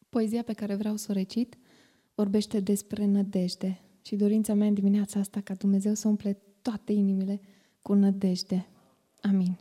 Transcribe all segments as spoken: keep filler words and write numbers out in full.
Poezia pe care vreau să o recit vorbește despre nădejde și dorința mea în dimineața asta ca Dumnezeu să umple toate inimile cu nădejde. Amin.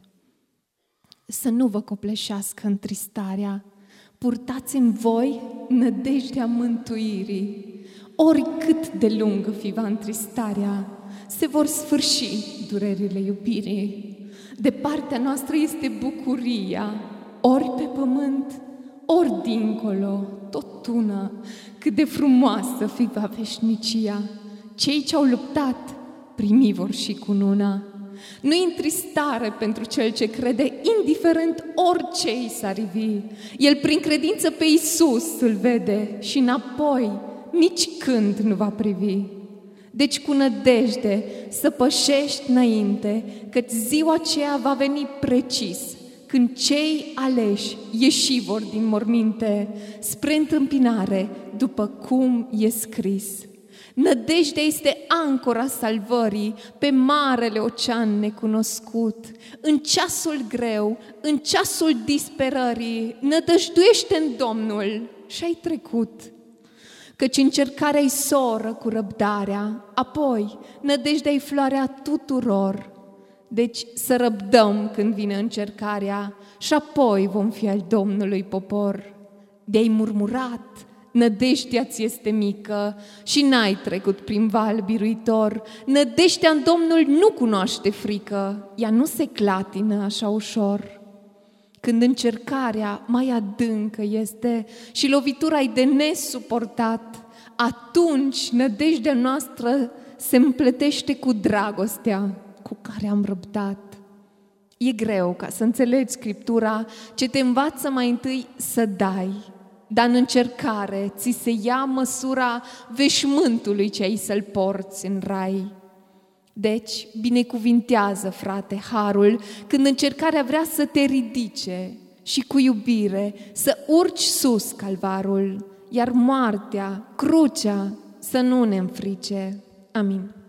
Să nu vă copleșească întristarea, purtați în voi nădejdea mântuirii. Oricât de lungă fi va întristarea, se vor sfârși durerile iubirii. De partea noastră este bucuria, ori pe pământ, ori dincolo, tot una, cât de frumoasă fi va veșnicia. Cei ce-au luptat, primi vor și cununa. Nu-i întristare pentru cel ce crede, indiferent orice i s-ar ivi. El prin credință pe Iisus îl vede și înapoi nici când nu va privi. Deci cu nădejde să pășești înainte, căci ziua aceea va veni precis, când cei aleși ieși vor din morminte, spre întâmpinare, după cum e scris. Nădejdea este ancora salvării pe marele ocean necunoscut. În ceasul greu, în ceasul disperării, nădăjduiește în Domnul și-ai trecut. Căci încercarea-i soră cu răbdarea, apoi nădejdea-i floarea tuturor. Deci să răbdăm când vine încercarea și apoi vom fi al Domnului popor. De-ai murmurat, nădejdea ți este mică și n-ai trecut prin val biruitor. Nădejdea în Domnul nu cunoaște frică, ea nu se clatină așa ușor. Când încercarea mai adâncă este și lovitura-i de nesuportat, atunci nădejdea noastră se împletește cu dragostea cu care am răbdat. E greu ca să înțelegi Scriptura ce te învață mai întâi să dai, dar în încercare ți se ia măsura veșmântului ce ai să-l porți în rai. Deci, binecuvintează, frate, harul când încercarea vrea să te ridice și cu iubire să urci sus calvarul, iar moartea, crucea, să nu ne înfrice. Amin.